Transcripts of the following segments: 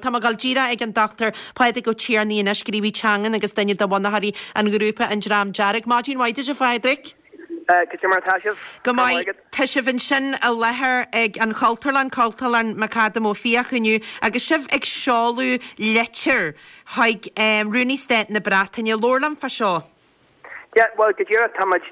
tá gal ddíra ag an Dr. Pádraig Ó Tiarnaí in Iscríbí Teangan agus daine do bhanaharí an grúpa an Dram Jarrig. Máidín waide a Pádraig? Go mai teisih sin a lethir ag an Cultarlan Macadam ó fiachaniu agus sibh ag seáú letir haig Rooney State na Bratainine Lorlam fa seo. Yeah, well, the Jira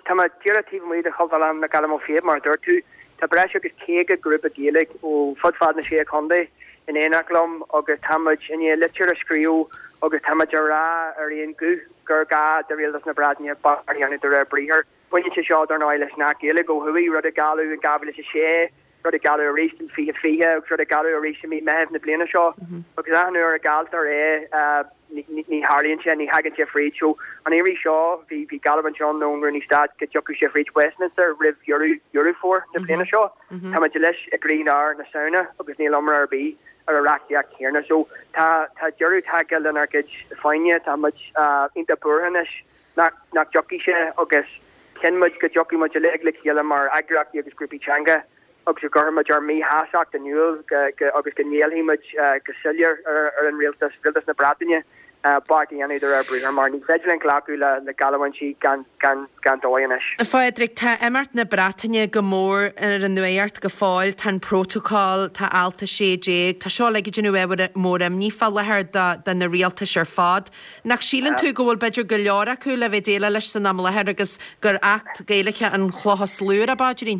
team with the Cultarlan Macadam ó fiach mar dúirtú tá breis agus céige grúpa Gaelic ó fudfad na sé Conde in Énachlum agus tamid in letir a scríú agus tamid ará ar íon gur ga de réaltas na Bratainine baríanna de ra bríhar. When you shot on oil snack, you go hui, rud a galu and gabble a share, rud a galu a race and fee, rud a galu a race and meet Mev in the plane shot. Because I know a gal there, ni Harley and Jenny Haggett Jeffrey show, and every shaw, the Gallivant John known when he started, get Jockey Jeffrey Westminster, Riv Euro 4 in the plane shot. Tamajilish, a green R and a sauna, because Neil Umar B. or a Rakiak here. So, ta Juru Tagal and our kids find yet, how much in the Burhanish, not Jockey Share, August. Ken much go jockey much leg yellow mar agrak agus grippy changa agus gar much ar me hasak the new agus can yell him much casillier or in real na Bratainine party any there every mar ni fedlen clacula the Galawan she can doinish. Pádraig tá emmart na Bratainine go mór ar an nuart go fáil tan protocol tá alta sé déag tá seo leigi genú mór ní fall lethir da na realtas ar fad. Nach sílan tú gohfuil beidir go leora acu le bheith déile leis san am lethir agus gur act Gaeilge an chlochas lúr a báidirín.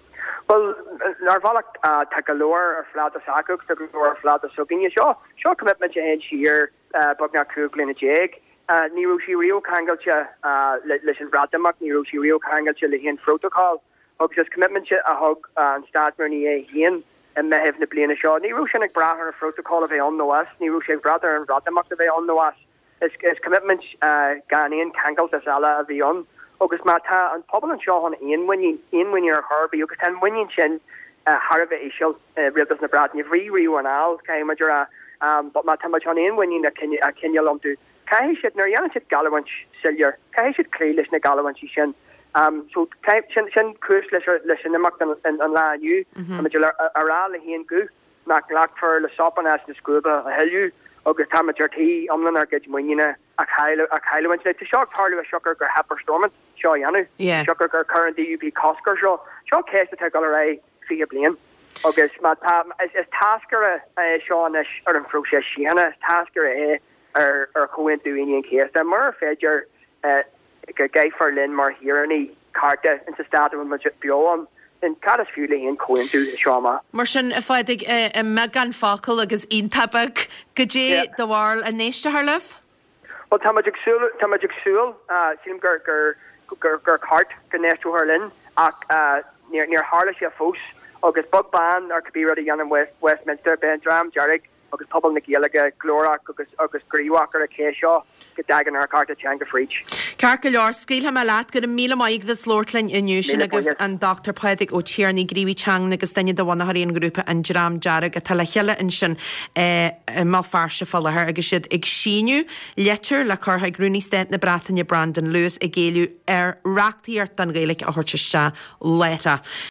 Well, Narvalak Tagalor or Flata Sakuk, or Flata Sugging, sure commitment to head sheer, Bugna Kuglin a Jeg, Nirushi Rio Kangalcha, listen Bradamak, Nirushi Rio Kangalcha, Lihin Protocol, just commitment to a hug and start Mernie Hien, and Mehev Nablina Shaw, Nirushanik Braher Protocol of on the West, Nirushi Brother and Bradamak of on the West, is commitment Ghanaian Kangalcha Sala of on. August Mata and Pobble and Shaw on in when you're Harvey, you can when you chin Harvey Ishel, Rildas na Bratainine, Rio and Al, Kaimajara, but Mata much on in when you Kenya Lumdu. Kai should Nariana should Galawanch Sillier, Kai should Claylish na Galawanch Shin. So Shin Kurs listen the Mac and La you, Major Arala he and Goo, Mac Lack for the Sopanas the Scuba, a hell you. August Tamager T, Umlan or Gidwinina, a Kylo went to shock Harley a shocker or Happer Stormant, Shaw Yanu, shocker current DUP Coscar Shaw case to take all array, see a blame. August Matam is Tasker Shawnish or in Frosia Shiana, Tasker or Cohen doing case. The more Fedger guy for Lynn Mar here any Carta into started with Major Bioan. In Cadas Fuly in Cohen to the Shama. Martian, if I dig a Megan Focal agus Intabak, Gaje, the Warl, and Nesta Harlef? Well, Tamajik Sul, Sim Gur Cart, Ganesto Harlin, near Harleshia Fos, August Bug Band, or Kabira Yan and Westminster, Ben Dram, Jarrig, August Pobble Nikielaga, Glora, August Griwalker, Keshaw, Gadagan or Carta Changa Freach. Carcalar, Scale Hamalat, got a meal maig the Slortlin in Yushin and Dr. Pádraig Ó Tiarnaí Gríbí Teangan agus daine do Wanahari grúpa an Dram Jarrig a talachile in sin malfarsha fallahar agus siad ag síniu letter le carhaig Rooney State na Bratainine Brandon Lewis a géliú rachtaíart an Gaeilge a hortiste leta.